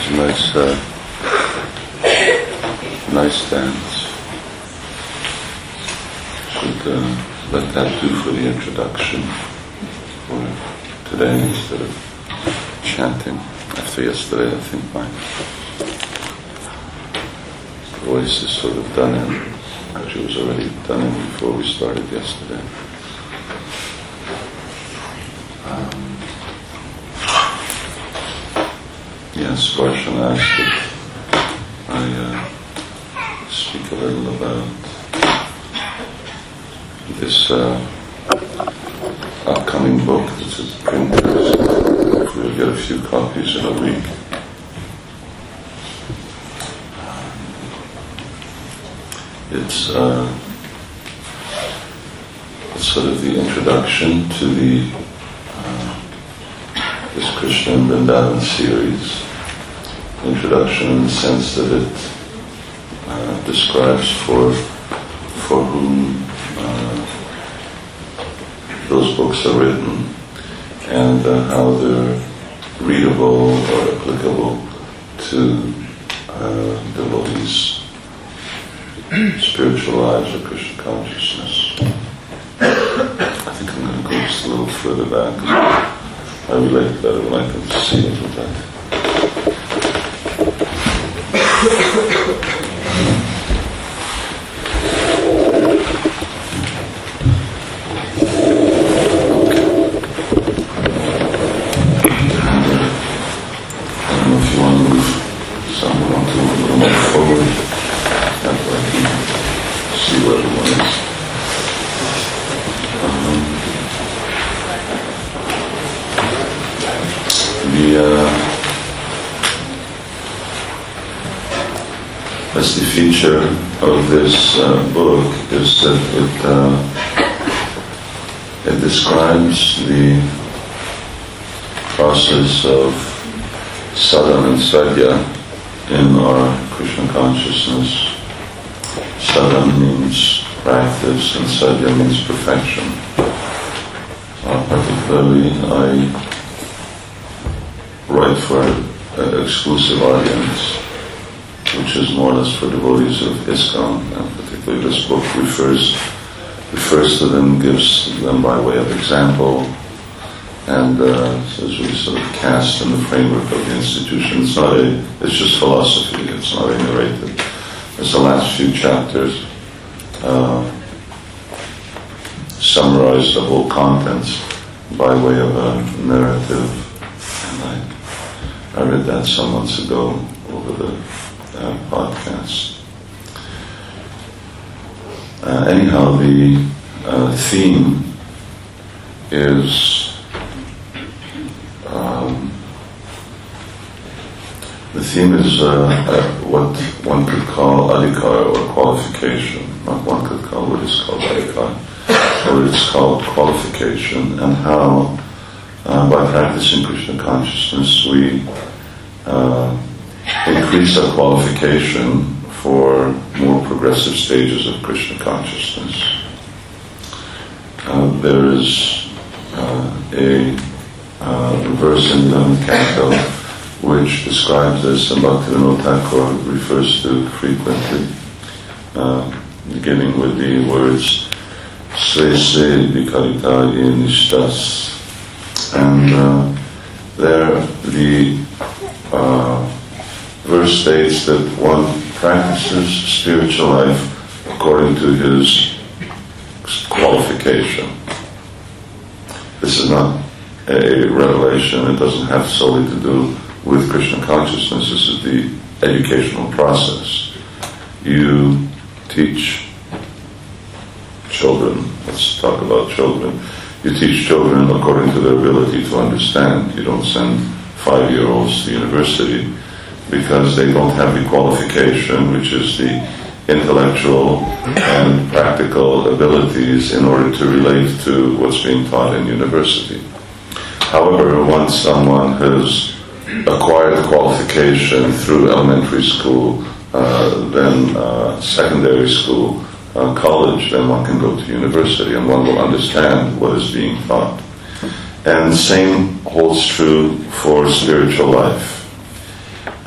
Nice dance. Should let that do for the introduction for today instead of chanting. After yesterday, I think my voice is sort of done in. Actually, it was already done in before we started yesterday. Yes, Varshan asked if I speak a little about this upcoming book that's at printers. We'll get a few copies in a week. It's sort of the introduction to the this Krishna and Vrindavan series. Introduction in the sense that it describes for whom those books are written and how they're readable or applicable to devotees' spiritual lives or Krishna consciousness. I think I'm going to go just a little further back. I relate better when I can see it with that. The feature of this book is that it describes the process of sadhana and sadhya in our Krishna consciousness. Sadhana means practice and sadhya means perfection. Particularly, I write for an exclusive audience, which is more or less for devotees of ISKCON, and particularly this book refers to them, gives them by way of example, and says we sort of cast in the framework of the institution. It's just philosophy, it's not a narrative. As the last few chapters summarize the whole contents by way of a narrative, and I read that some months ago over the podcast. Anyhow, the theme is what one could call adhikar or qualification. Not one could call what is called adhikar, or it's called qualification, and how by practicing Krishna consciousness we increase our qualification for more progressive stages of Krishna consciousness. There is a verse in the 11th canto which describes this, and Bhaktivinoda Thakur refers to frequently, beginning with the words Sve Se Vikarita Ye Nishtas, and there the verse states that one practices spiritual life according to his qualification. This is not a revelation. It doesn't have solely to do with Krishna consciousness. This is the educational process. You teach children. Let's talk about children. You teach children according to their ability to understand. You don't send 5-year-olds to university because they don't have the qualification, which is the intellectual and practical abilities in order to relate to what's being taught in university. However, once someone has acquired qualification through elementary school, then secondary school, college, then one can go to university and one will understand what is being taught. And the same holds true for spiritual life.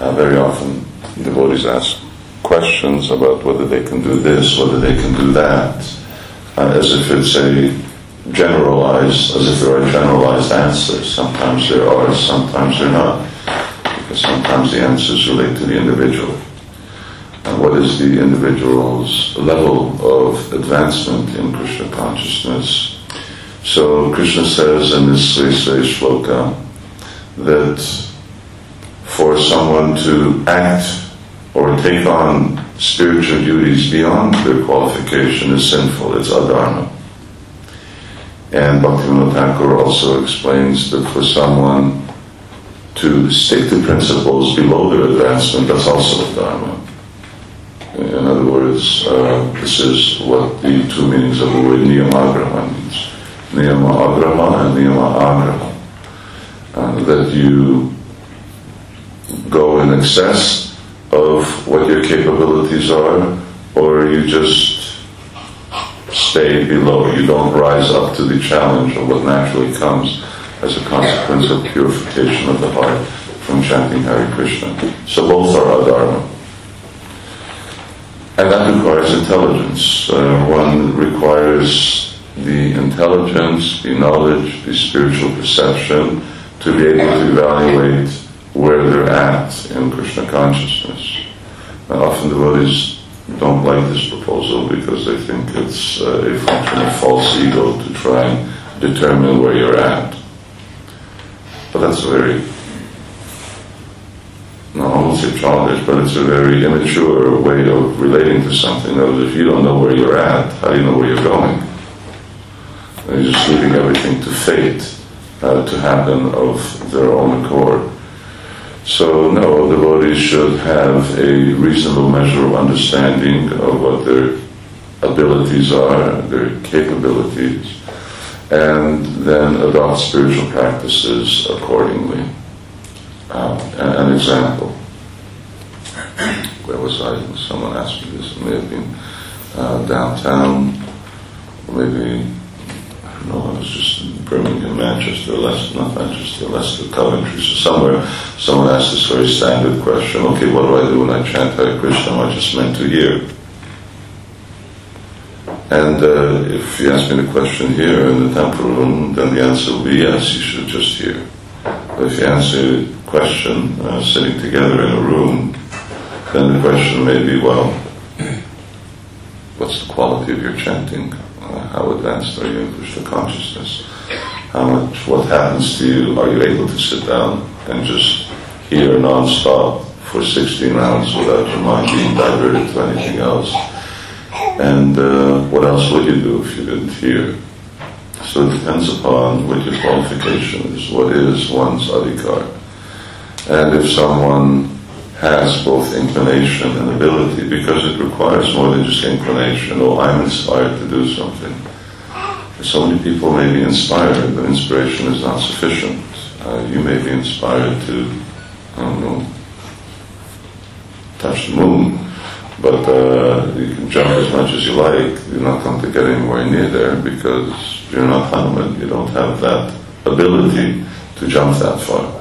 Very often devotees ask questions about whether they can do this, whether they can do that, as if it's a generalized, as if there are generalized answers. Sometimes there are, sometimes there are not, because sometimes the answers relate to the individual. And what is the individual's level of advancement in Krishna consciousness? So Krishna says in this Sri Shloka that for someone to act or take on spiritual duties beyond their qualification is sinful, it's adharma. And Bhaktivinoda Thakur also explains that for someone to stick to principles below their advancement, that's also adharma. In other words, this is what the two meanings of the word niyamagraha means. Niyama agraha and niyama agraha. That you go in excess of what your capabilities are, or you just stay below. You don't rise up to the challenge of what naturally comes as a consequence of purification of the heart from chanting Hare Krishna. So both are adharma. And that requires intelligence. One requires the intelligence, the knowledge, the spiritual perception to be able to evaluate where they're at in Krishna consciousness. And often devotees don't like this proposal because they think it's a function of false ego to try and determine where you're at. But that's a very, no, I won't say childish, but it's a very immature way of relating to something. That is, if you don't know where you're at, how do you know where you're going? And you're just leaving everything to fate to happen of their own accord. So no, devotees should have a reasonable measure of understanding of what their abilities are, their capabilities, and then adopt spiritual practices accordingly. An example. Where was I? Someone asked me this. It may have been downtown, maybe, I don't know, I was just in Birmingham, Manchester, Leicester, Coventry, so somewhere, someone asked this very standard question, okay, what do I do when I chant Hare Krishna? Am I just meant to hear? And if you ask me the question here in the temple room, then the answer will be yes, you should just hear. But if you answer the question sitting together in a room, then the question may be, well, what's the quality of your chanting? How advanced are you in Krishna consciousness? What happens to you? Are you able to sit down and just hear non-stop for 16 rounds without your mind being diverted to anything else? And what else would you do if you didn't hear? So it depends upon what your qualification is, what is one's adhikar. And if someone has both inclination and ability, because it requires more than just inclination, oh, I'm inspired to do something. So many people may be inspired, but inspiration is not sufficient. You may be inspired to, I don't know, touch the moon, but you can jump as much as you like. You're not going to get anywhere near there because you're not Hanuman. You don't have that ability to jump that far.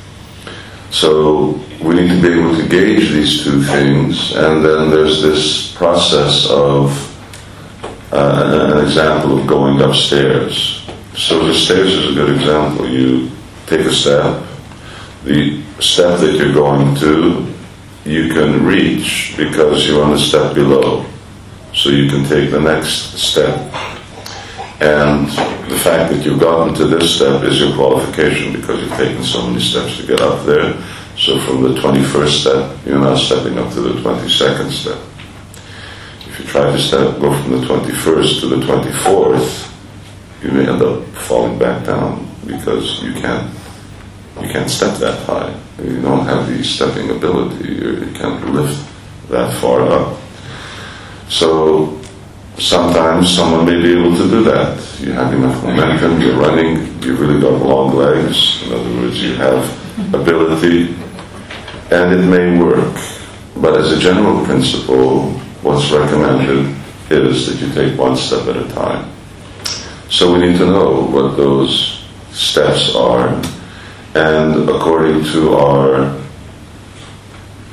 So we need to be able to gauge these two things, and then there's this process of an example of going upstairs. So the stairs is a good example. You take a step. The step that you're going to, you can reach because you're on a step below. So you can take the next step. And the fact that you've gotten to this step is your qualification because you've taken so many steps to get up there. So from the 21st step, you're now stepping up to the 22nd step. If you try to go from the 21st to the 24th, you may end up falling back down because you can't step that high. You don't have the stepping ability. You can't lift that far up. So sometimes someone may be able to do that. You have enough momentum, you're running, you've really got long legs. In other words, you have ability, and it may work. But as a general principle, what's recommended is that you take one step at a time. So we need to know what those steps are, and according to our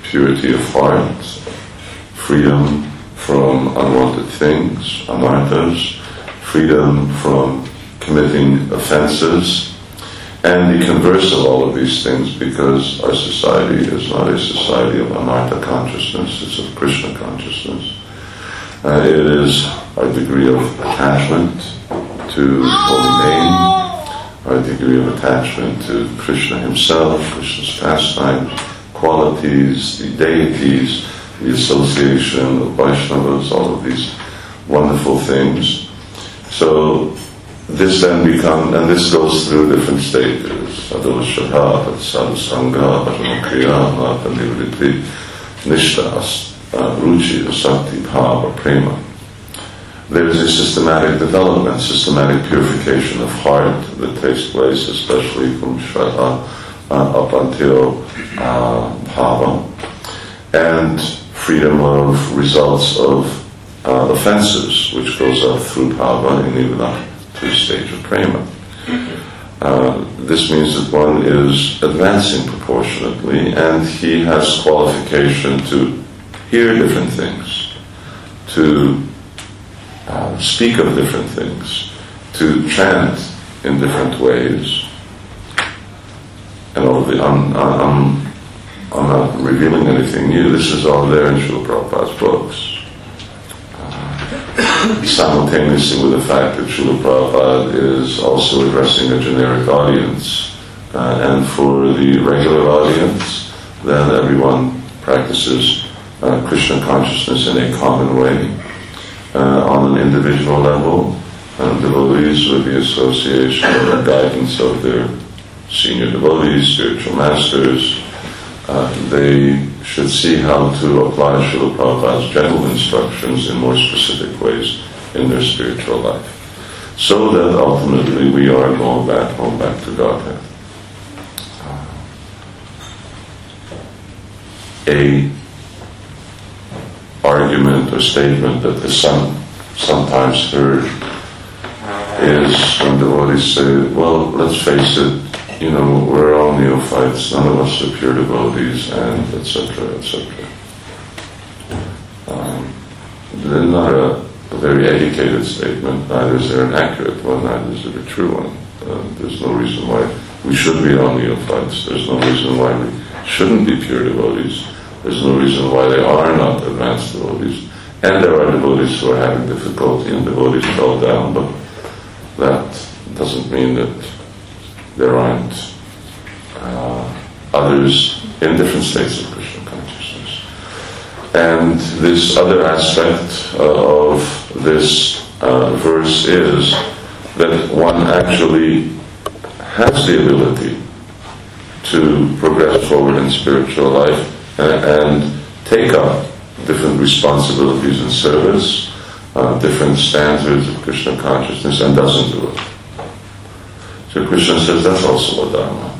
purity of heart, freedom from unwanted things, anarthas, freedom from committing offenses, and the converse of all of these things, because our society is not a society of anartha consciousness, it's of Krishna consciousness. It is our degree of attachment to His holy name, our degree of attachment to Krishna Himself, Krishna's pastimes, qualities, the deities, the association of Vaishnavas, all of these wonderful things. So this then becomes, and this goes through different stages: Sadhava Shraddha, Sadhusanga, Bhajanokriya, Nivritti, Nishta, Ruchi, Sakti, Bhava, Prema. There is a systematic development, systematic purification of heart that takes place, especially from Shraddha up until Bhava, and freedom of results of offenses, which goes up through Bhava and even up to the stage of Prema. This means that one is advancing proportionately, and he has qualification to hear different things, to speak of different things, to chant in different ways. And all of the, I'm not revealing anything new. This is all there in Srila Prabhupada's books. Simultaneously with the fact that Srila Prabhupada is also addressing a generic audience, and for the regular audience, then everyone practices Krishna consciousness in a common way. On an individual level, devotees, with the association and guidance of their senior devotees, spiritual masters, they should see how to apply Srila Prabhupada's general instructions in more specific ways in their spiritual life, so that ultimately we are going back to Godhead. A argument or statement that is sometimes heard is when devotees say, well, let's face it, we're all neophytes, none of us are pure devotees, and etc., etc. They're not a very educated statement, neither is there an accurate one, neither is it a true one. There's no reason why we should be all neophytes, there's no reason why we shouldn't be pure devotees, there's no reason why they are not advanced devotees, and there are devotees who are having difficulty, and devotees fell down, but that doesn't mean that there aren't others in different states of Krishna consciousness. And this other aspect of this verse is that one actually has the ability to progress forward in spiritual life and take up different responsibilities in service, different standards of Krishna consciousness, and doesn't do it. So Krishna says that's also a dharma.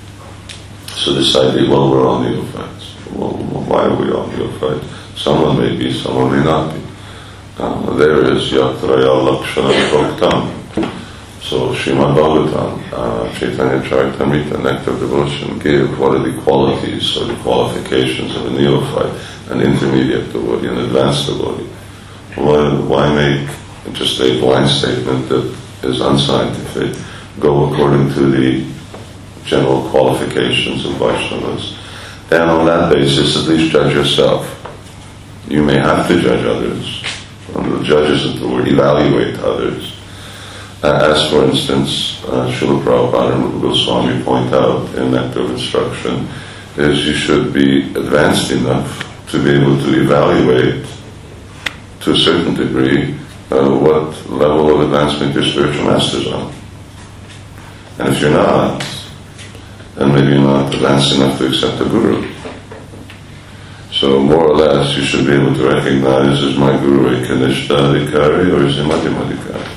So this idea, well, we're all neophytes. Well, why are we all neophytes? Someone may be, someone may not be. There is Yatraya Lakshana Proktam. So Srimad Bhagavatam, Chaitanya Charitamrita, Nectar of Devotion, give what are the qualities or the qualifications of a neophyte, an intermediate devotee, an advanced devotee. Why make just a blind statement that is unscientific? Go according to the general qualifications of Vaishnavas, and on that basis at least judge yourself. You may have to judge others. The judges of the word evaluate others. As for instance, Srila Prabhupada and Rupa Goswami point out in Nectar of Instruction, is you should be advanced enough to be able to evaluate to a certain degree what level of advancement your spiritual masters are. And if you're not, then maybe you're not advanced enough to accept a guru. So more or less, you should be able to recognize, is my guru a Kanishta Adhikari or is he Madhyama Adhikari?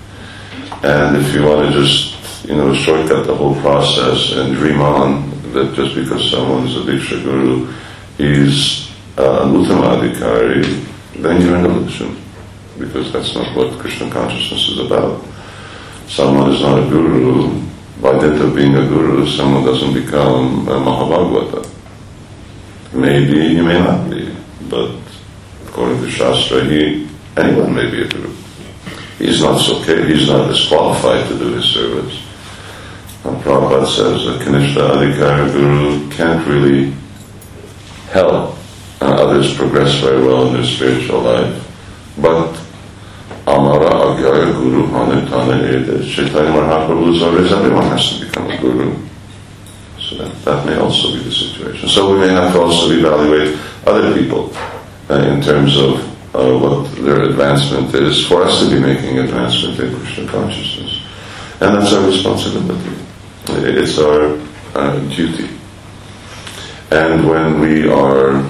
And if you want to just, shortcut the whole process and dream on that just because someone's a Diksha Guru, he's an Uttama Adhikari, then you're an illusion. Because that's not what Krishna consciousness is about. Someone is not a guru. By dint of being a guru, someone doesn't become a Mahabhagavata. Maybe he may not be, but according to Shastra, anyone may be a guru. He's not disqualified to do his service. And Prabhupada says that Kanishta Adhikara Guru can't really help others progress very well in their spiritual life, but Amara Agyaya Guru Hane Tane Ede Chaitanya Mahaprabhu's orders, everyone has to become a guru. So that may also be the situation. So we may have to also evaluate other people in terms of what their advancement is, for us to be making advancement in Krishna consciousness. And that's our responsibility. It's our duty. And when we are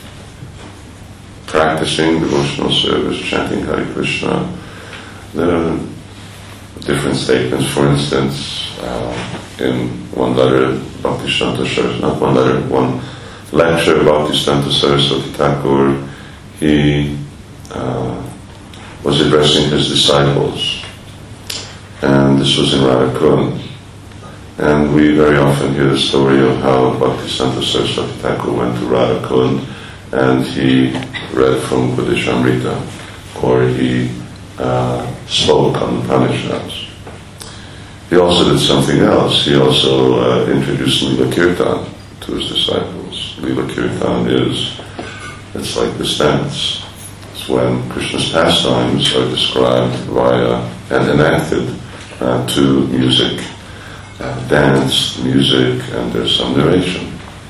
practicing devotional service, chanting Hare Krishna, there are different statements. For instance, in one letter, Bhaktisiddhanta Saraswati, not one letter, one lecture, Bhaktisiddhanta Saraswati Thakur, he was addressing his disciples, and this was in Radhakund. And we very often hear the story of how Bhaktisiddhanta Saraswati Thakur went to Radhakund and he read from Buddhishamrita, or he spoke on the Upanishads. He also did something else. He also introduced Lila Kirtan to his disciples. Lila Kirtan it's like this dance. It's when Krishna's pastimes are described via and enacted to music, dance, music, and there's some narration.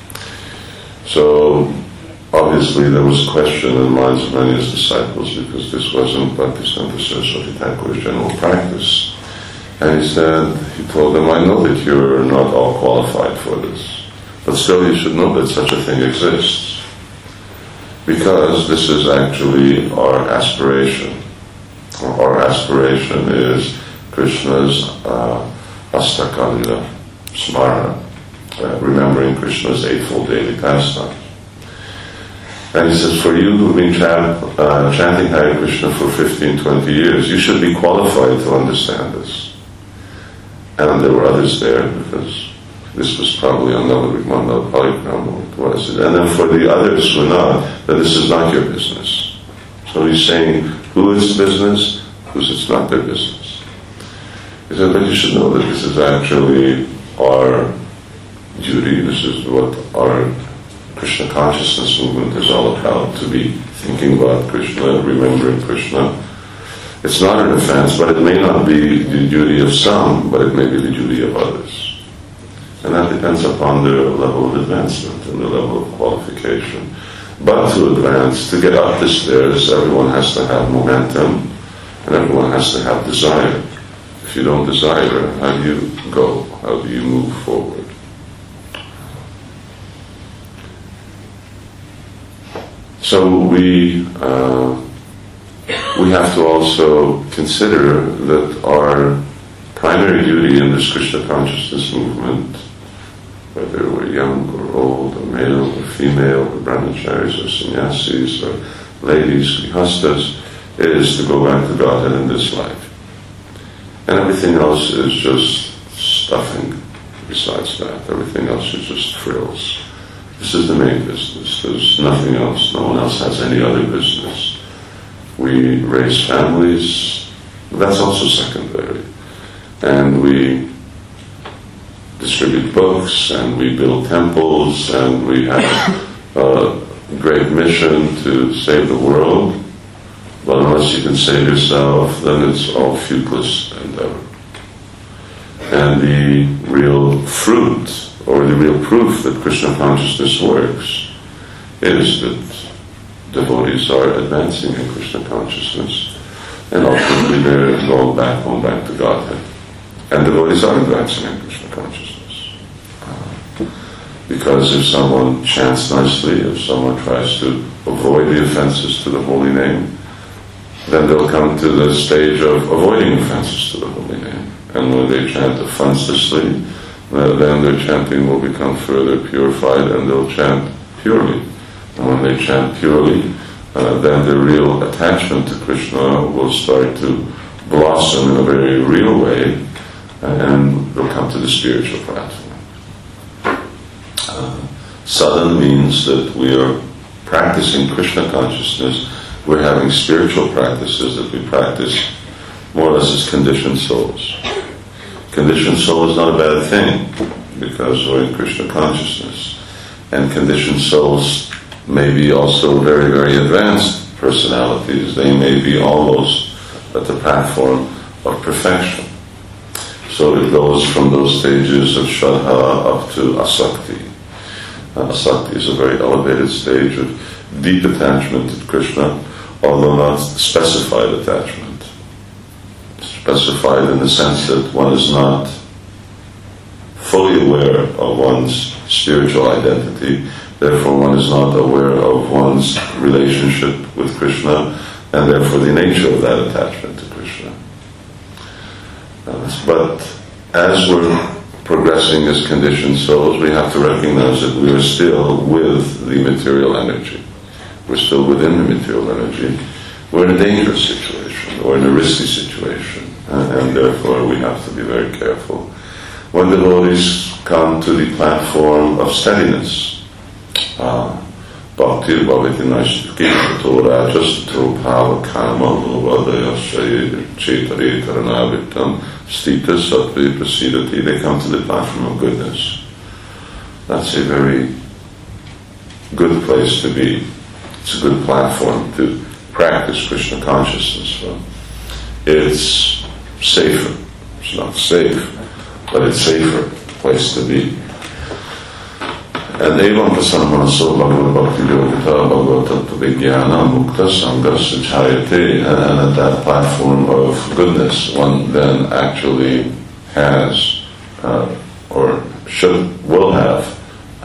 So obviously there was a question in the minds of many of his disciples, because this wasn't Bhaktisiddhanta Saraswati Thakur's general practice. And he told them, I know that you're not all qualified for this, but still you should know that such a thing exists, because this is actually our aspiration. Our aspiration is Krishna's Astakalila Smara, remembering Krishna's eightfold daily pastime. And he says, for you who've been chanting Hare Krishna for 15, 20 years, you should be qualified to understand this. And there were others there, because this was probably on Navadvipmandal Parikrama, it was. And then for the others who are not, that this is not your business. So he's saying, who is business? Whose it's not their business. He said, but you should know that this is actually our duty, this is what our Krishna consciousness movement is all about, to be thinking about Krishna, remembering Krishna. It's not an offense, but it may not be the duty of some, but it may be the duty of others. And that depends upon their level of advancement and their level of qualification. But to advance, to get up the stairs, everyone has to have momentum, and everyone has to have desire. If you don't desire, how do you go? How do you move forward? So we have to also consider that our primary duty in this Krishna consciousness movement, whether we're young or old, or male or female, or brahmacharis or sannyasis or ladies, grihastas, is to go back to Godhead in this life. And everything else is just stuffing besides that. Everything else is just frills. This is the main business. There's nothing else. No one else has any other business. We raise families. That's also secondary. And we distribute books, and we build temples, and we have a great mission to save the world. But unless you can save yourself, then it's all fruitless endeavor. And the real fruit, or the real proof that Krishna consciousness works, is that devotees are advancing in Krishna consciousness, and ultimately they're going back home, back to Godhead. And devotees are advancing in Krishna consciousness. Because if someone chants nicely, if someone tries to avoid the offenses to the holy name, then they'll come to the stage of avoiding offenses to the holy name. And when they chant offenselessly, then their chanting will become further purified, and they'll chant purely. And when they chant purely, then their real attachment to Krishna will start to blossom in a very real way, and they'll come to the spiritual platform. Sadhana means that we are practicing Krishna consciousness. We're having spiritual practices that we practice more or less as conditioned souls. Conditioned soul is not a bad thing because we're in Krishna consciousness. And conditioned souls may be also very, very advanced personalities. They may be almost at the platform of perfection. So it goes from those stages of Shraddha up to Asakti. Asakti is a very elevated stage of deep attachment to Krishna, although not specified attachment. Specified in the sense that one is not fully aware of one's spiritual identity, therefore one is not aware of one's relationship with Krishna, and therefore the nature of that attachment to Krishna. But as we're progressing as conditioned souls, we have to recognize that we are still with the material energy. We're still within the material energy. We're in a dangerous situation, or in a risky situation, and therefore we have to be very careful. When devotees come to the platform of steadiness, Bhaktir Bhavati Nashtikito Rajasto Bhava Karma Vadaya Chetare Karanavitam Stita Sattva Prasidati, they come to the platform of goodness. That's a very good place to be. It's a good platform to practice Krishna consciousness from. It's safer. It's not safe, but it's safer place to be. And Evam Prasanamanaso Bhagavad Bhakti Yogita Bhagavad Tattva Vijnana Mukta Sanghas Chayate, and at that platform of goodness one then actually has or will have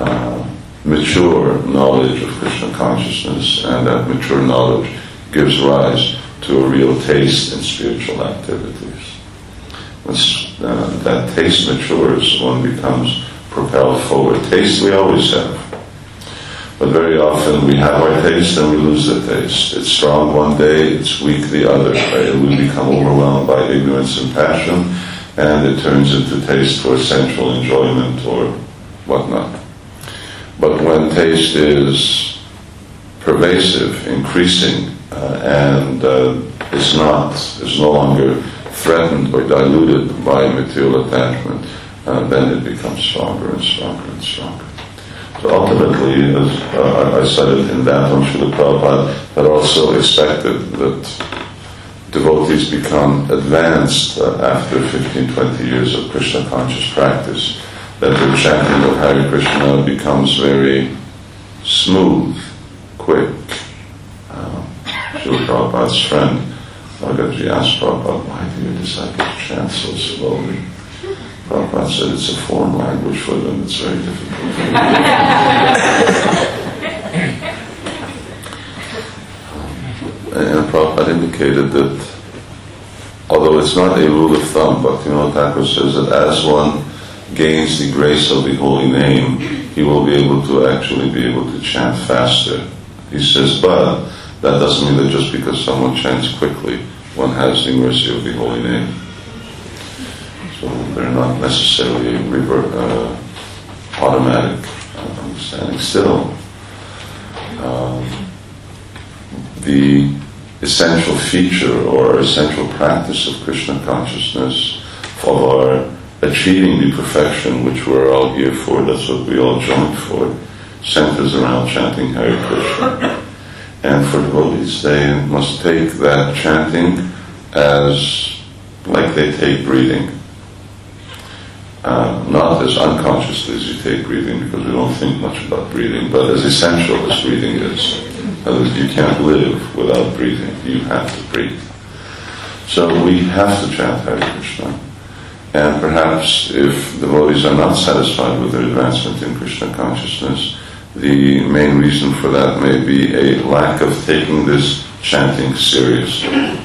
mature knowledge of Krishna consciousness, and that mature knowledge gives rise to a real taste in spiritual activities. Once that taste matures, one becomes propelled forward. Taste we always have, but very often we have our taste and we lose the taste. It's strong one day, it's weak the other. Right? We become overwhelmed by ignorance and passion, and it turns into taste for sensual enjoyment or whatnot. But when taste is pervasive, increasing, and is no longer threatened or diluted by material attachment, then it becomes stronger and stronger and stronger. So ultimately, as I said it in Dantam Srila Prabhupada, that also expected that devotees become advanced after 15-20 years of Krishna conscious practice, that the chanting of Hare Krishna becomes very smooth, quick. Srila Prabhupada's friend, Bhagavaji, asked Prabhupada, why do your disciples chant so slowly? Prabhupada said it's a foreign language for them, it's very difficult for them. And Prabhupada indicated that, although it's not a rule of thumb, but Bhaktivinoda Thakur says that as one gains the grace of the holy name, he will be able to actually be able to chant faster. He says, but that doesn't mean that just because someone chants quickly, one has the mercy of the holy name. So they're not necessarily automatic understanding. Still, the essential feature or essential practice of Krishna consciousness for achieving the perfection which we're all here for, that's what we all joined for, centers around chanting Hare Krishna. And for devotees, they must take that chanting as like they take breathing. Not as unconsciously as you take breathing, because we don't think much about breathing, but as essential as breathing is. In other words, you can't live without breathing. You have to breathe. So we have to chant Hare Krishna. And perhaps if devotees are not satisfied with their advancement in Krishna consciousness, the main reason for that may be a lack of taking this chanting seriously.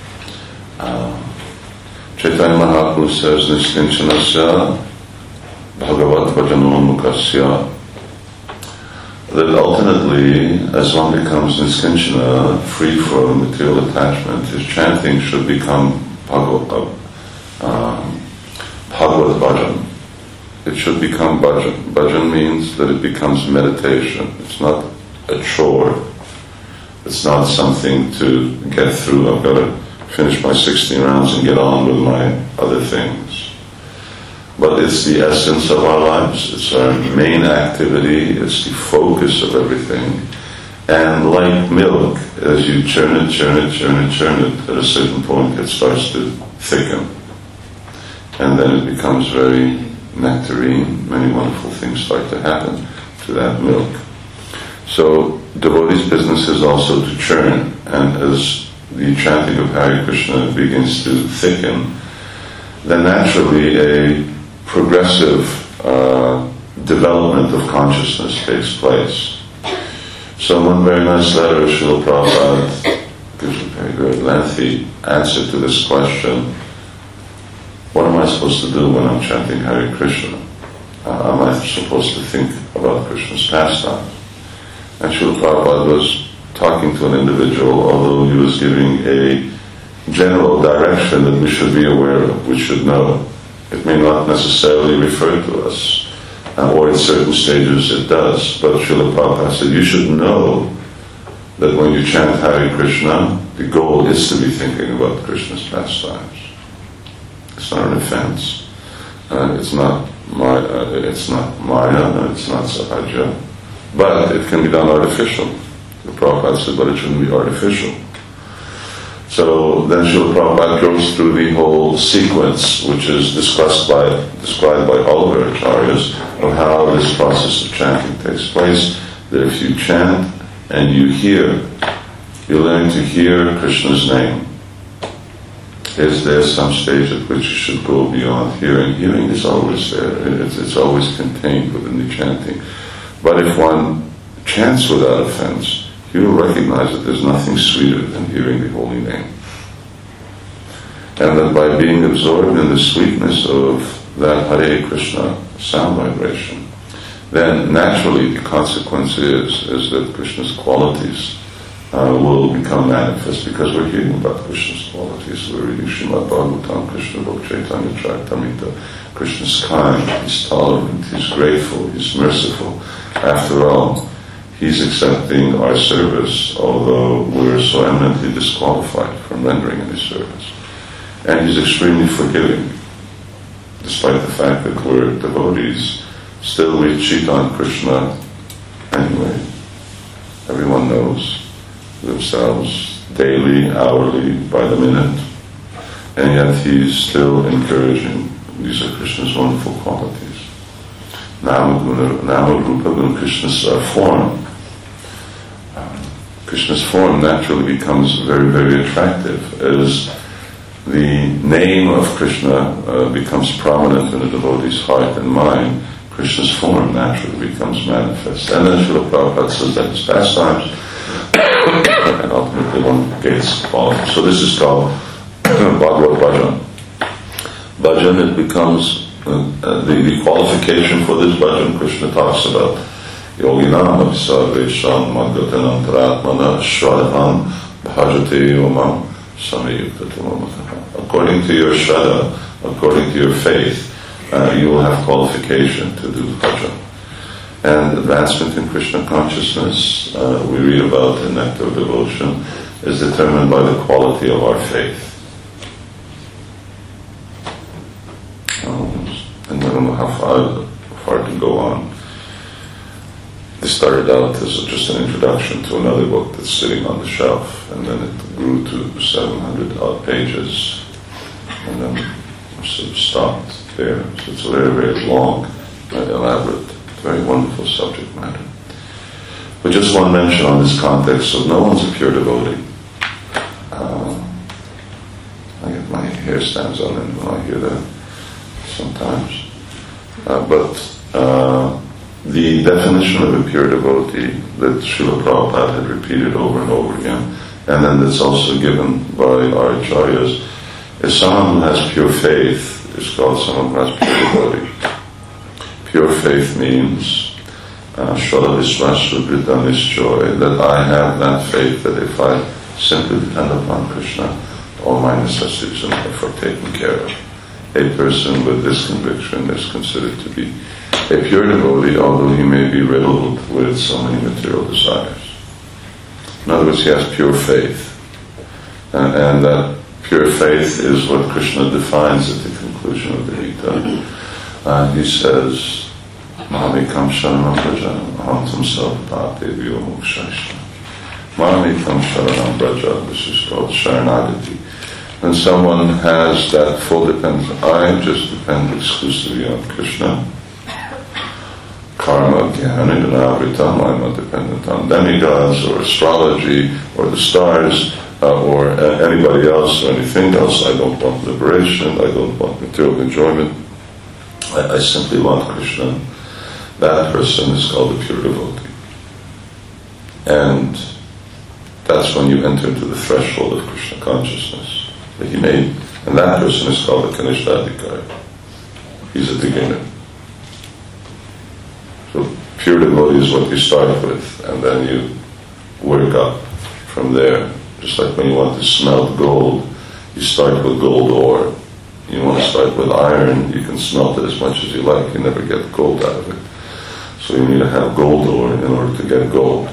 Chaitanya Mahaprabhu says, Niskinchanasya Bhagavat Vajanonmukasya, that ultimately, as one becomes niskinchana, free from material attachment, his chanting should become Bhagavad Bhajan. it should become bhajan. Bhajan means that it becomes meditation. It's not a chore. It's not something to get through. I've got to finish my 16 rounds and get on with my other things. But it's the essence of our lives. It's our main activity. It's the focus of everything. And like milk, as you churn it, at a certain point it starts to thicken. And then it becomes very nectarine. Many wonderful things start to happen to that milk. So devotees' business is also to churn, and as the chanting of Hare Krishna begins to thicken, then naturally a progressive development of consciousness takes place. So one very nice letter of Srila Prabhupada gives a very, very lengthy answer to this question. What am I supposed to do when I'm chanting Hare Krishna? Am I supposed to think about Krishna's pastimes? And Srila Prabhupada was talking to an individual, although he was giving a general direction that we should be aware of, we should know. It may not necessarily refer to us, or in certain stages it does, but Srila Prabhupada said, you should know that when you chant Hare Krishna, the goal is to be thinking about Krishna's pastimes. It's not an offense. It's not Maya, it's not Sahaja. But it can be done artificial. The Prabhupada said, but it shouldn't be artificial. So then Srila Prabhupada goes through the whole sequence, which is described by all of our acharyas, of how this process of chanting takes place. That if you chant and you hear, you learn to hear Krishna's name. Is there some stage at which you should go beyond hearing? Hearing is always there. It's always contained within the chanting. But if one chants without offense, he will recognize that there's nothing sweeter than hearing the holy name. And that by being absorbed in the sweetness of that Hare Krishna sound vibration, then naturally the consequence is that Krishna's qualities will become manifest, because we're hearing about Krishna's qualities. We're reading Srimad Bhagavatam, Krishna Bhak Chaitanya Charitamrita. Krishna's kind, he's tolerant, he's grateful, he's merciful. After all, he's accepting our service, although we're so eminently disqualified from rendering any service. And he's extremely forgiving. Despite the fact that we're devotees, still we cheat on Krishna anyway. Everyone knows themselves daily, hourly, by the minute. And yet he's still encouraging. These are Krishna's wonderful qualities. Nama Rupa Guna, Krishna's form. Krishna's form naturally becomes very, very attractive as the name of Krishna becomes prominent in the devotee's heart and mind. Krishna's form naturally becomes manifest. And then Srila Prabhupada says that his pastimes and ultimately one gains quality. So this is called Bhagavad Bhajan. Bhajan, it becomes the qualification for this bhajan. Krishna talks about Yoginam Abhisarvesham Madgatanam Taratmana Shradham Bhajate Omam Samayuktatamamataha. According to your Shraddha, according to your faith, you will have qualification to do bhajan. And advancement in Krishna consciousness, we read about in Nectar of Devotion, is determined by the quality of our faith. And I don't know how far to go on. This started out as just an introduction to another book that's sitting on the shelf, and then it grew to 700 odd pages, and then sort of stopped there. So it's a very, very long, elaborate, very wonderful subject matter. But just one mention on this context, so no one's a pure devotee. I get my hair stands on end when I hear that sometimes. But the definition of a pure devotee that Srila Prabhupada had repeated over and over again, and then that's also given by our acharyas, is someone who has pure faith is called someone who has pure devotee. Pure faith means Shraddha Vishwas Subrita Nishchoy, that I have that faith that if I simply depend upon Krishna, all my necessities are taken care of. a person with this conviction is considered to be a pure devotee, although he may be riddled with so many material desires. In other words, he has pure faith. And that pure faith is what Krishna defines at the conclusion of the Gita. He says, Mahamekam Sharanam Braja, Aham Tamsa Bhatevyo Mokshasha. Mahamekam Sharanam Braja, this is called Sharanagati. When someone has that full dependence, I just depend exclusively on Krishna. Karma, Jnana, Gunavritam, I'm not dependent on demigods or astrology or the stars or anybody else or anything else. I don't want liberation, I don't want material enjoyment. I simply want Krishna. That person is called a pure devotee. And that's when you enter into the threshold of Krishna consciousness that he made. And that person is called a Kanishthadikari. He's a beginner. So pure devotee is what you start with, and then you work up from there. Just like when you want to smelt gold, you start with gold ore. You want to start with iron, you can smelt it as much as you like, you never get gold out of it. So you need to have gold ore in order to get gold.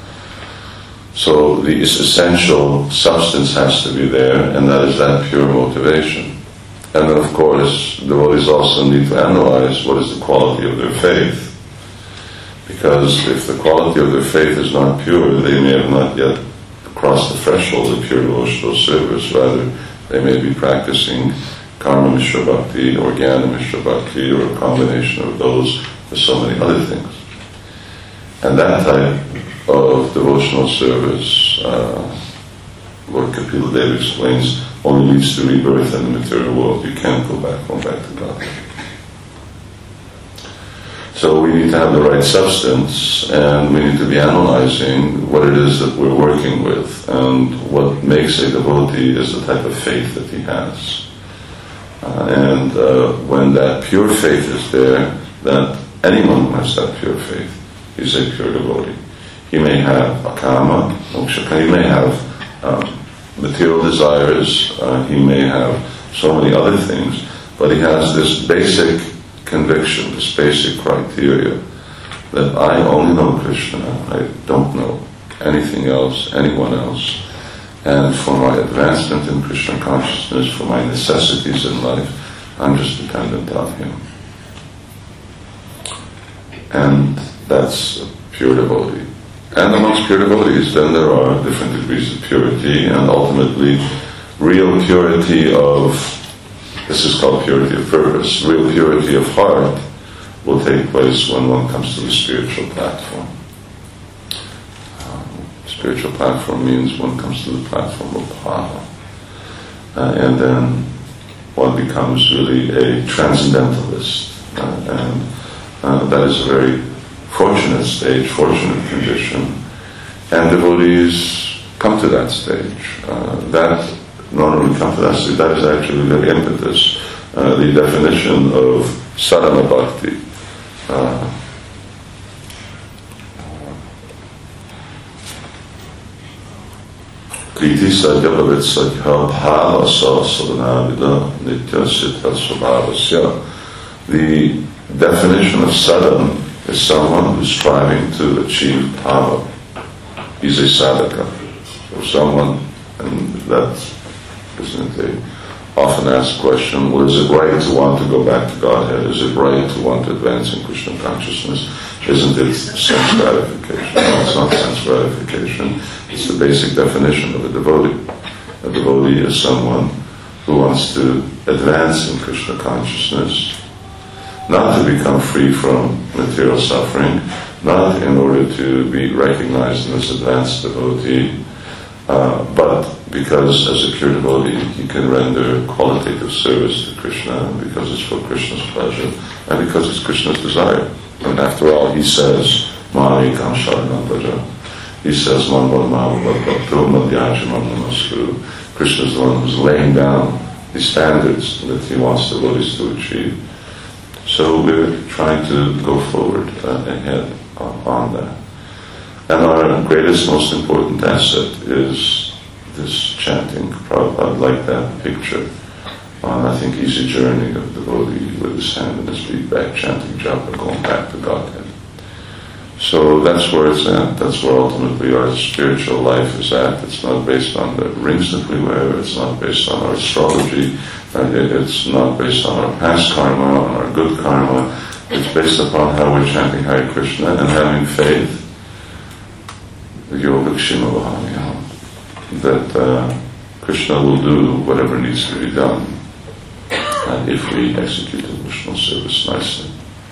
So the essential substance has to be there, and that is that pure motivation. And then of course, devotees also need to analyze what is the quality of their faith. Because if the quality of their faith is not pure, they may have not yet crossed the threshold of pure devotional service. Rather, they may be practicing Karma Mishra Bhakti or Jnana Mishra Bhakti or a combination of those for so many other things. And that type of devotional service, what Kapila Deva explains, only leads to rebirth in the material world. You can't go back to God. So we need to have the right substance, and we need to be analyzing what it is that we're working with, and what makes a devotee is the type of faith that he has. And when that pure faith is there, that anyone who has that pure faith is a pure devotee. He may have a karma, moksha, he may have material desires, he may have so many other things, but he has this basic conviction, this basic criteria that I only know Krishna, I don't know anything else, anyone else, and for my advancement in Krishna consciousness, for my necessities in life, I'm just dependent on Him. And that's a pure devotee. And amongst pure devotees, then there are different degrees of purity, and ultimately real purity of, this is called purity of purpose, real purity of heart will take place when one comes to the spiritual platform. Spiritual platform means one comes to the platform of bhava. And then one becomes really a transcendentalist. And that is a very fortunate stage, fortunate condition. And devotees come to that stage. That not only come to that stage, that is actually the impetus, the definition of sadhana bhakti. Kriti sadhya bhavet sadhya bhava sadhanavida nitya siddha svabhavasya. The definition of sadhana is someone who's striving to achieve bhava. He's a sadhaka. So someone, and that isn't a often asked question, well, is it right to want to go back to Godhead? Is it right to want to advance in Krishna consciousness? Isn't it sense gratification? No, it's not sense gratification. It's the basic definition of a devotee. A devotee is someone who wants to advance in Krishna consciousness, not to become free from material suffering, not in order to be recognized as an advanced devotee, but because as a pure devotee he can render qualitative service to Krishna because it's for Krishna's pleasure and because it's Krishna's desire. And after all, he says, Mahamekam Sharanam Braja. He says, Krishna is the one who's laying down the standards that he wants devotees to achieve. So we're trying to go forward ahead on that. And our greatest, most important asset is this chanting. Prabhupada liked that picture on, I think, easy journey of devotee with his hand in his beat bag, chanting japa, going back to Godhead. So that's where it's at. That's where ultimately our spiritual life is at. It's not based on the rings that we wear. It's not based on our astrology. It's not based on our past karma, on our good karma. It's based upon how we're chanting Hare Krishna and having faith, that Krishna will do whatever needs to be done if we execute devotional service nicely.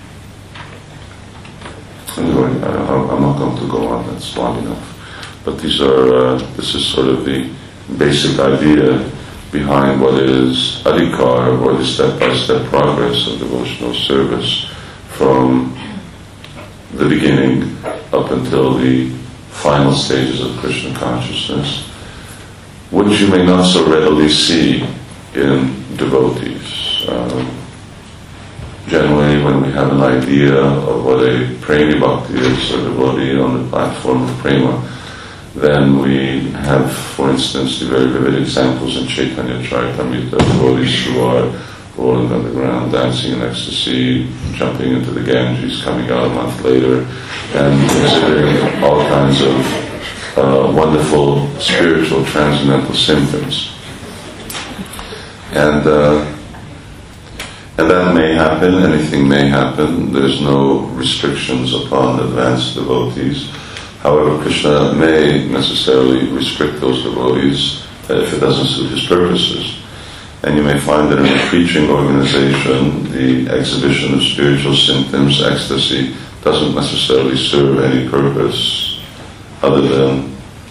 Anyway, I'm not going to go on, that's long enough. But this is sort of the basic idea behind what is adhikar, or the step-by-step progress of devotional service from the beginning up until the final stages of Krishna consciousness, which you may not so readily see in devotees. Generally, when we have an idea of what a prema bhakti is, a devotee on the platform of prema, then we have, for instance, the very vivid examples in Chaitanya Charitamrita, devotees who are rolling on the ground, dancing in ecstasy, jumping into the Ganges, coming out a month later, and exhibiting all kinds of wonderful spiritual transcendental symptoms. And that may happen, anything may happen. There's no restrictions upon advanced devotees. However, Krishna may necessarily restrict those devotees if it doesn't suit his purposes. And you may find that in a preaching organization, the exhibition of spiritual symptoms, ecstasy, doesn't necessarily serve any purpose other than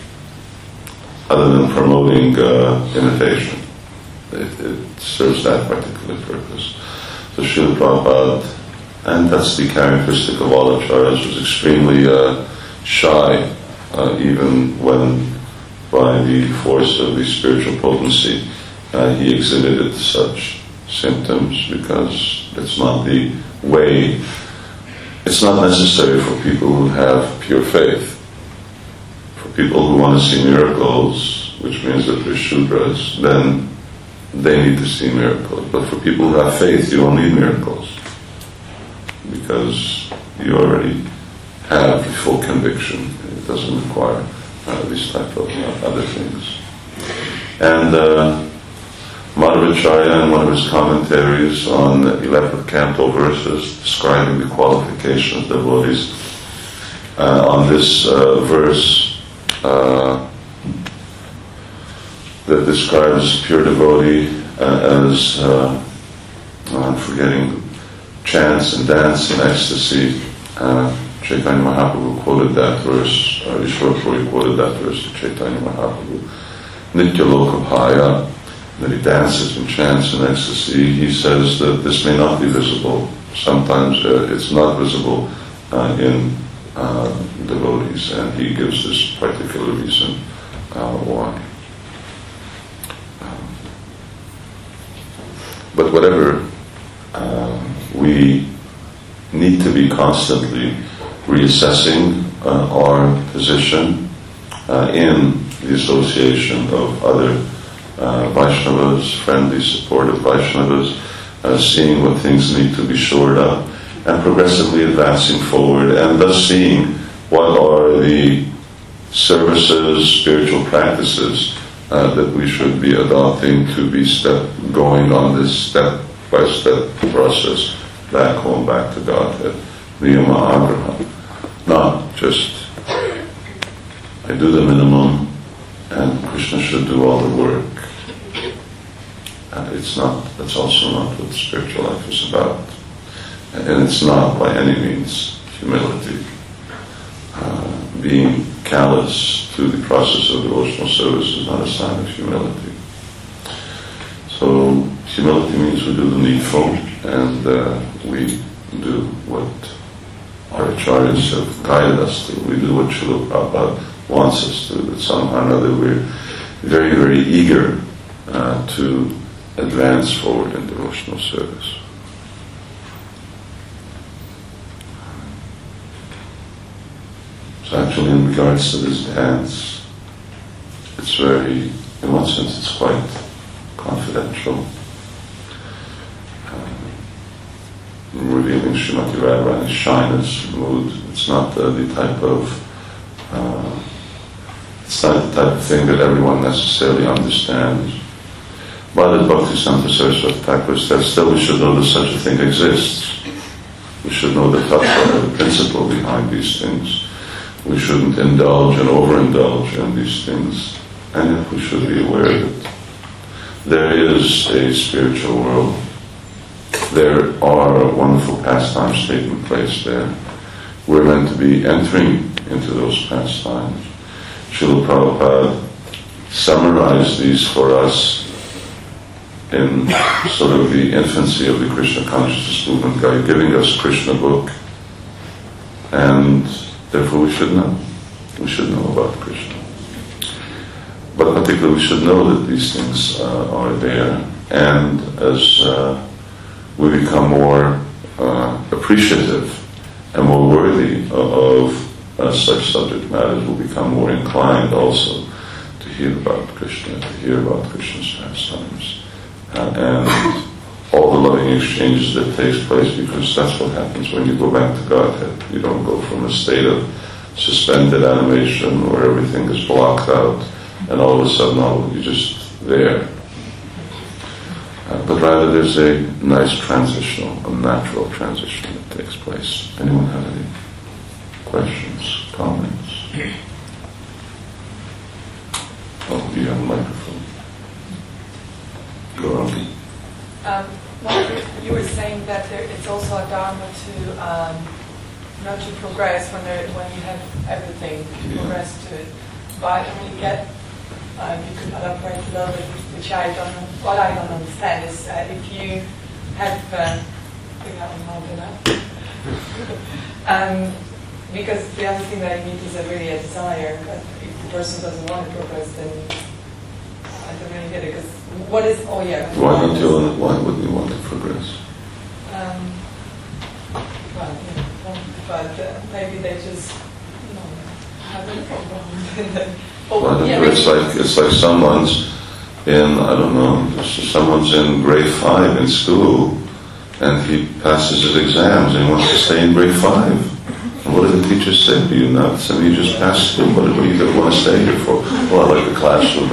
promoting imitation. It serves that particular purpose. So Srila Prabhupada, and that's the characteristic of all acharyas, was extremely shy, even when by the force of the spiritual potency he exhibited such symptoms, because it's not the way, it's not necessary for people who have pure faith. For people who want to see miracles, which means that they're Shudras, then they need to see miracles. But for people who have faith, you don't need miracles, because you already have full conviction. It doesn't require these type of other things. And Madhvacharya, in one of his commentaries on the 11th canto verses describing the qualifications of devotees, on this verse that describes pure devotee as, I'm forgetting, chants and dance and ecstasy. Chaitanya Mahaprabhu quoted that verse, Ishwar Puri quoted that verse to Chaitanya Mahaprabhu. Nitya Lokabhaya, that he dances and chants in ecstasy. He says that this may not be visible. Sometimes it's not visible in devotees, and he gives this particular reason why. But whatever, we need to be constantly reassessing our position in the association of other Vaishnavas, friendly, supportive Vaishnavas, seeing what things need to be shored up, and progressively advancing forward, and thus seeing what are the services, spiritual practices that we should be adopting to be going on this step-by-step process back home, back to Godhead, Niyama Agraha. Not just, I do the minimum and Krishna should do all the work. That's also not what spiritual life is about. And it's not by any means humility. Being callous to the process of devotional service is not a sign of humility. So humility means we do the needful, and we do what our acharyas have guided us to. We do what Srila Prabhupada wants us to. That somehow or another we're very, very eager to advance forward in devotional service. So actually, in regards to this dance, it's very, in one sense, it's quite confidential. revealing Srimati Radharani's shyness mood. It's not the type of thing that everyone necessarily understands. But as Bhaktisiddhanta Saraswati Thakur said, still we should know that such a thing exists. We should know the tattva, the principle behind these things. We shouldn't indulge and overindulge in these things. And yet we should be aware that there is a spiritual world. There are wonderful pastimes taking place there. We're meant to be entering into those pastimes. Srila Prabhupada summarized these for us in sort of the infancy of the Krishna consciousness movement, by giving us Krishna book, and therefore we should know. We should know about Krishna. But particularly we should know that these things are there, and as we become more appreciative and more worthy of such subject matters, we'll become more inclined also to hear about Krishna, to hear about Krishna's pastimes, and all the loving exchanges that takes place, because that's what happens when you go back to Godhead. You don't go from a state of suspended animation where everything is blocked out and all of a sudden you're just there. But rather there's a nice transitional, a natural transition that takes place. Anyone have any questions, comments? Oh, you have a microphone. Go on. Well, you were saying that it's also a dharma to not to progress when you have everything to progress to it. But when you get, you could elaborate a little bit, which what I don't understand is if you have, because the other thing that you need is really a desire. But if the person doesn't want to progress, then I don't really get it. Because what is? Oh yeah. Why wouldn't you want to progress? But maybe they just have a problem. It's like someone's in grade 5 in school, and he passes his exams and he wants to stay in grade 5. And what do the teachers say to you? Now, you just passed school. What do you want to stay here for? Well, I like the classroom.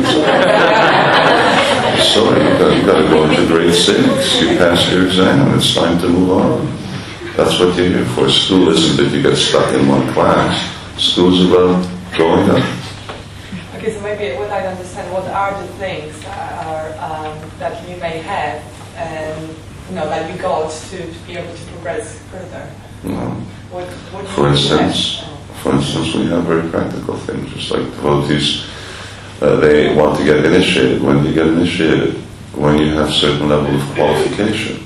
Sorry, you've got to go into grade 6. You passed your exam. It's time to move on. That's what you're here for. School isn't that you get stuck in one class. School's about growing up. Okay, so maybe what I understand, what are the things that you may have, and like you got to be able to progress further? What for instance, we have very practical things, just like devotees. They want to get initiated. When do you get initiated? When you have a certain level of qualification.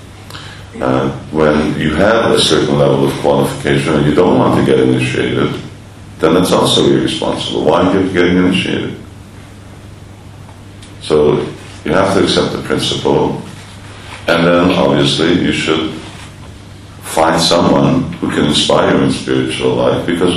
When you have a certain level of qualification and you don't want to get initiated, then that's also irresponsible. Why are you getting initiated? So you have to accept the principle, and then obviously you should find someone who can inspire you in spiritual life, because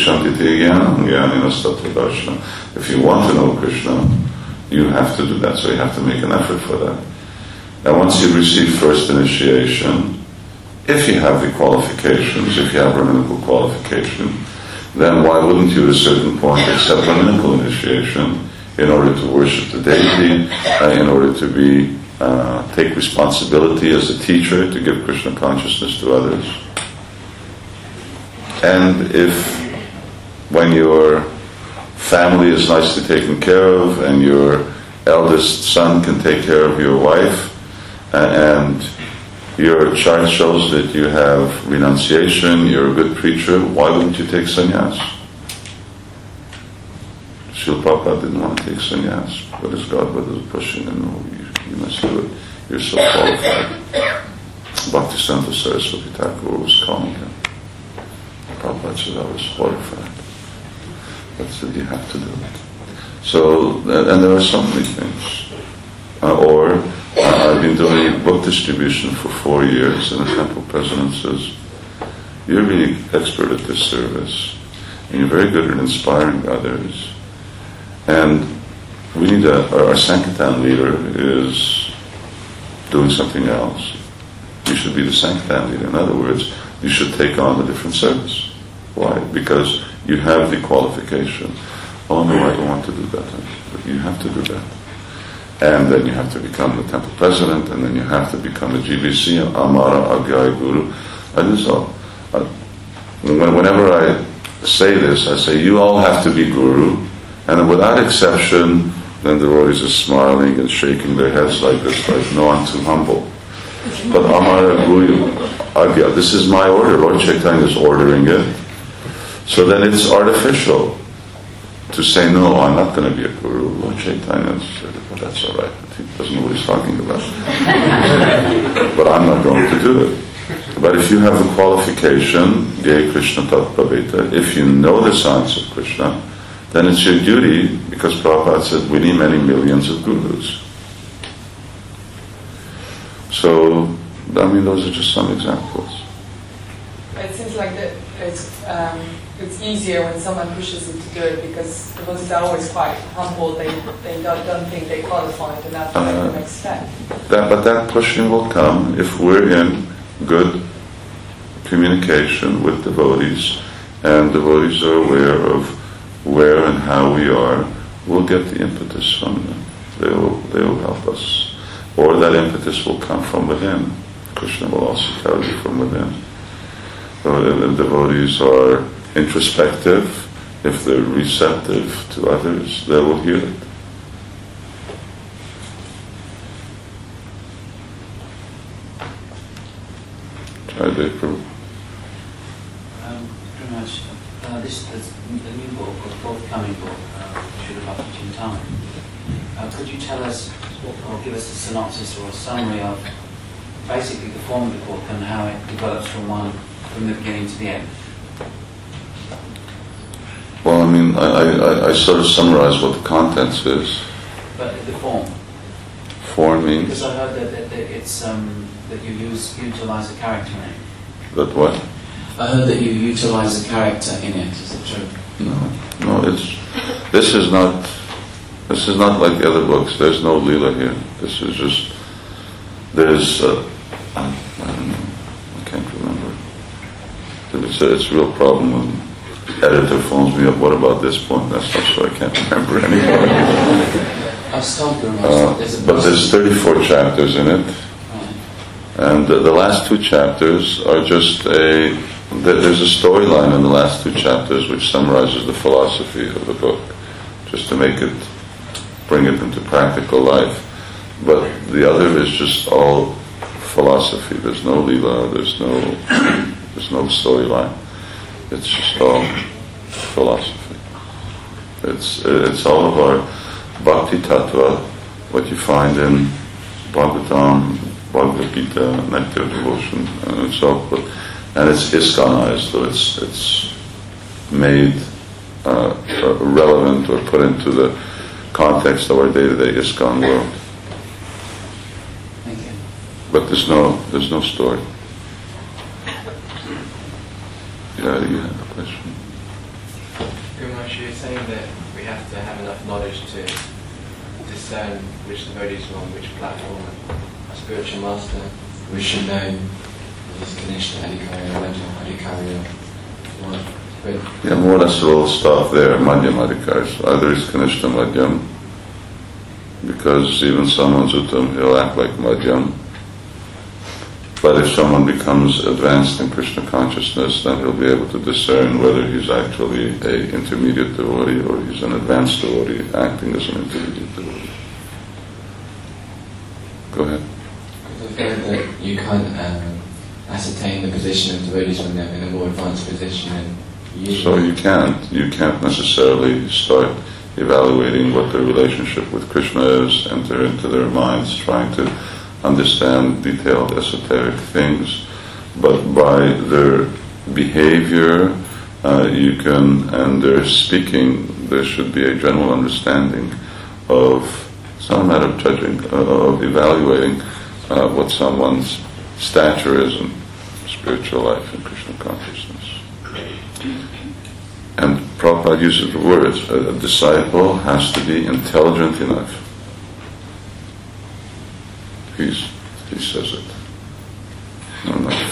if you want to know Krishna, you have to do that, so you have to make an effort for that. Now once you receive first initiation, if you have the qualifications, if you have Brahminical qualification, then why wouldn't you at a certain point accept Brahminical initiation in order to worship the deity, in order to take responsibility as a teacher to give Krishna consciousness to others? And if, when your family is nicely taken care of and your eldest son can take care of your wife, and your chart shows that you have renunciation, you're a good preacher, why wouldn't you take sannyas? Srila Prabhupada didn't want to take sannyas, but his godmother was pushing him, you must do it, you're so qualified. Bhaktisiddhanta Saraswati Thakur was calling him. Prabhupada said, I was horrified. But said, you have to do it. So, and there are so many things. I've been doing book distribution for 4 years, and the temple president says, you're really expert at this service, and you're very good at inspiring others, and we need our Sankirtan leader is doing something else. you should be the Sankirtan leader. In other words, you should take on a different service. Why? Because you have the qualification. Oh no, I don't want to do that. But you have to do that. And then you have to become the temple president, and then you have to become the GBC, Amara Agyai Guru. That is all. Whenever I say this, I say, you all have to be Guru, and without exception, then the devotees are smiling and shaking their heads like this, like, no, I'm too humble. But Amara Guru Agya, this is my order. Lord Chaitanya is ordering it. So then it's artificial to say, no, I'm not going to be a Guru. Lord Chaitanya said, well, that's all right. He doesn't know what he's talking about. But I'm not going to do it. But if you have the qualification, Jai Krishna Tattvaveta, if you know the science of Krishna, then it's your duty, because Prabhupada said, we need many millions of gurus. So, I mean, those are just some examples. It seems like it's easier when someone pushes you to do it, because the devotees are always quite humble. They don't think they qualified enough to make the next step. But that pushing will come if we're in good communication with devotees, and devotees are aware of where and how we are. We'll get the impetus from them. They will help us. Or that impetus will come from within. Krishna will also carry you from within. So if devotees are introspective, if they're receptive to others, they will hear it. Pretty much. The new book, or the forthcoming book, Srila Bhakti Chintamani. Could you tell us, or give us a synopsis or a summary of basically the form of the book and how it develops from the beginning to the end? Well, I mean, I sort of summarize what the contents is. But the form. Form means? Because I heard that it's that you utilize a character in it. That what? I heard that you utilize a character in it. Is it true? No. This is not like the other books. There's no Leela here. This is just there's I don't know. I can't remember. It's a real problem when the editor phones me up. What about this point? That's not so I can't remember anymore. I've stopped them. But there's 34 chapters in it. And the last two chapters are just there's a storyline in the last two chapters which summarizes the philosophy of the book, just to bring it into practical life. But the other is just all philosophy. There's no Leela, there's no storyline. It's just all philosophy. It's all of our Bhakti Tattva, what you find in Bhagavatam, Bhagavad Gita, Nectar Devotion, and so forth. And it's ISKCONized, so it's made relevant or put into the context of our day-to-day ISKCON world. Thank you. But there's no story. Yeah, you have a question? Guru Maharaj, you're saying that we have to have enough knowledge to discern which devotees are on which platform. A spiritual master, we should know this Kanishta Adhikari, Madhyam Adhikari. Yeah, more or less we'll stop there. Madhyam Adhikari. Either is Kanishta Madhyam, because even someone's Uttam, he'll act like Madhyam. But if someone becomes advanced in Krishna consciousness, then he'll be able to discern whether he's actually an intermediate devotee or he's an advanced devotee acting as an intermediate devotee. Go ahead. I feel that you can't ascertain the position of devotees when they're in a more advanced position. So you can't necessarily start evaluating what their relationship with Krishna is, enter into their minds, trying to understand detailed esoteric things, but by their behavior you can, and their speaking, there should be a general understanding of, it's not a matter of judging, of evaluating what someone's stature is in spiritual life and Krishna consciousness. And Prabhupada uses the words, a disciple has to be intelligent enough. He says it.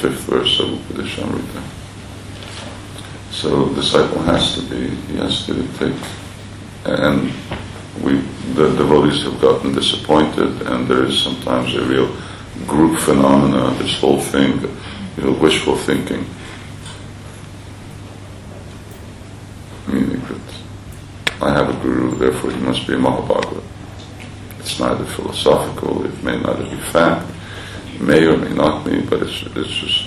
fifth verse of Upadeshamrita. So the disciple has to take, and the devotees have gotten disappointed, and there is sometimes a real group phenomena, this whole thing, wishful thinking. Meaning that I have a guru, therefore he must be a Mahabhagavad. It's neither philosophical, it may neither be fact, it may or may not be, but it's just...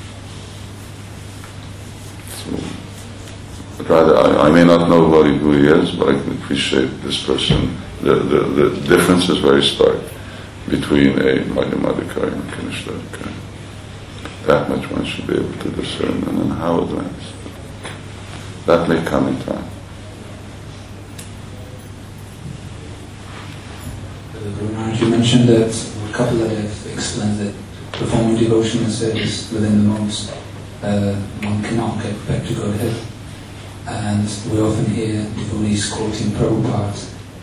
Rather, I may not know who he is, but I can appreciate this person. The difference is very stark between a Madhyamadikari and a Kanishthadikari. That much one should be able to discern, and then how advanced. That may come in time. Guru Maharaj, you mentioned that Kapilada explains that performing devotion and service within the monks, one cannot get back to Godhead. And we often hear devotees quoting Prabhupada,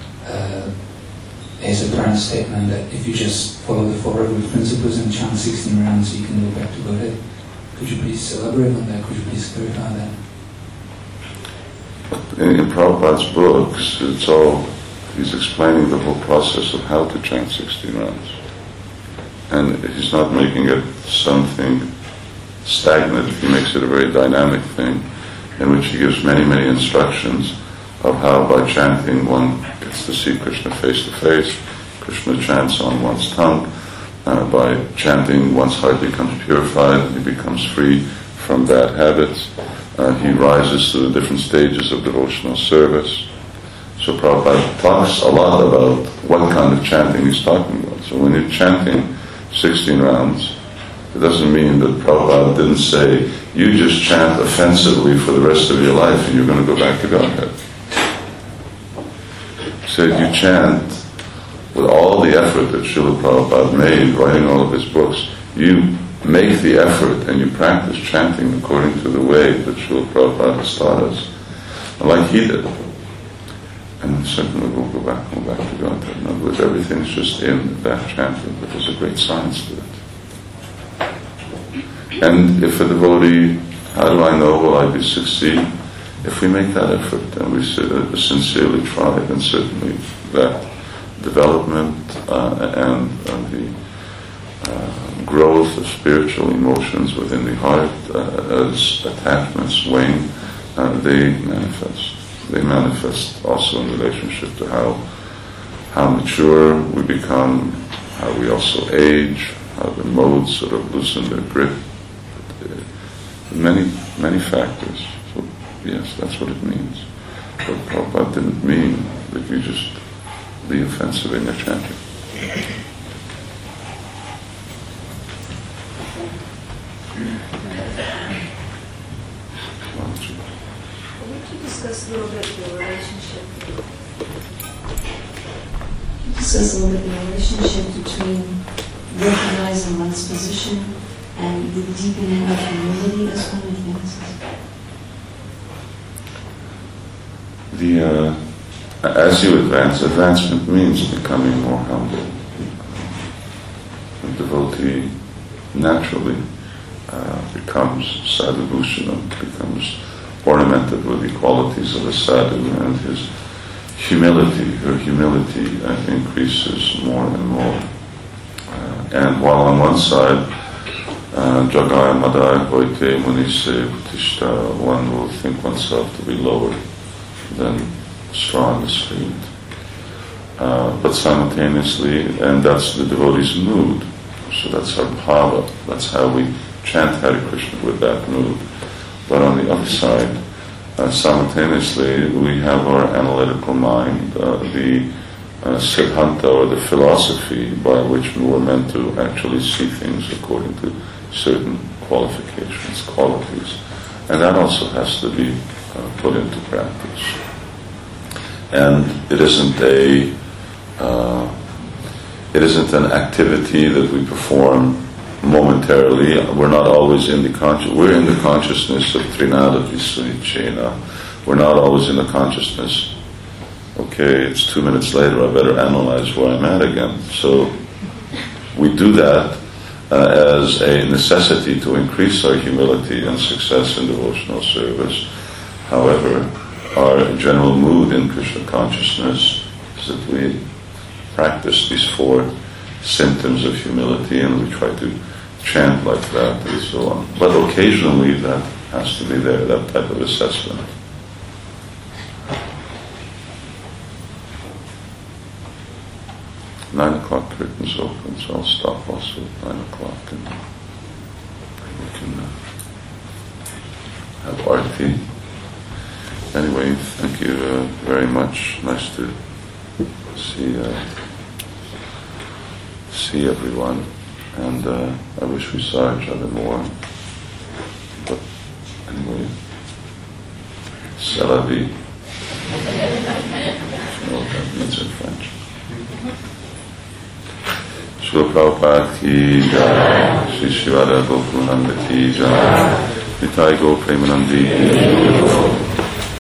his apparent statement that if you just follow the four regular principles and chant 16 rounds, you can go back to Godhead. Could you please elaborate on that? Could you please clarify that? In Prabhupada's books, he's explaining the whole process of how to chant 16 rounds. And he's not making it something stagnant, he makes it a very dynamic thing, in which he gives many, many instructions of how by chanting one gets to see Krishna face to face, Krishna chants on one's tongue, by chanting one's heart becomes purified, he becomes free from bad habits, he rises to the different stages of devotional service. So Prabhupada talks a lot about what kind of chanting he's talking about. So when you're chanting 16 rounds, it doesn't mean that Prabhupada didn't say, you just chant offensively for the rest of your life and you're going to go back to Godhead. He said you chant with all the effort that Srila Prabhupada made writing all of his books. You make the effort and you practice chanting according to the way that Srila Prabhupada has taught us, like he did. And certainly we'll go back to Godhead. In other words, everything's just in that chanting, but there's a great science to it. And if a devotee, how do I know will I succeed? If we make that effort and we sincerely try, then certainly that development and the growth of spiritual emotions within the heart as attachments wane, they manifest. They manifest also in relationship to how mature we become, how we also age, how the modes sort of loosen their grip. Many, many factors. So yes, that's what it means. But Prabhupada didn't mean that you just be offensive in your chanting. Would you discuss a little bit the relationship? Between recognizing one's position and the deepening of humility as one advances? As you advance, advancement means becoming more humble. The devotee naturally becomes sadhu-bhushana, becomes ornamented with the qualities of a sadhu, and her humility increases more and more. And while on one side, Jagaya Madaya Hoite Munise Bhuttishta, one will think oneself to be lower than straw in the street. But simultaneously, and that's the devotee's mood, so that's our bhava, that's how we chant Hare Krishna with that mood. But on the other side, simultaneously, we have our analytical mind, the siddhanta or the philosophy by which we were meant to actually see things according to certain qualifications, qualities. And that also has to be put into practice. And it isn't an activity that we perform momentarily. We're not always in the we're in the consciousness of Trinada Visunicena. We're not always in the consciousness, okay, it's 2 minutes later, I better analyze where I'm at again. So we do that, as a necessity to increase our humility and success in devotional service. However, our general mood in Krishna consciousness is that we practice these 4 symptoms of humility, and we try to chant like that and so on. But occasionally that has to be there, that type of assessment. Nine o'clock curtains open, so I'll stop also at 9 o'clock and we can have arti. Anyway, thank you very much. Nice to see everyone, and I wish we saw each other more. But anyway, c'est la vie. You know what that means in French. Srila Prabhupada ki jai, Sri Shivada Gokulananda ki jai, Nitai Go Premanandi.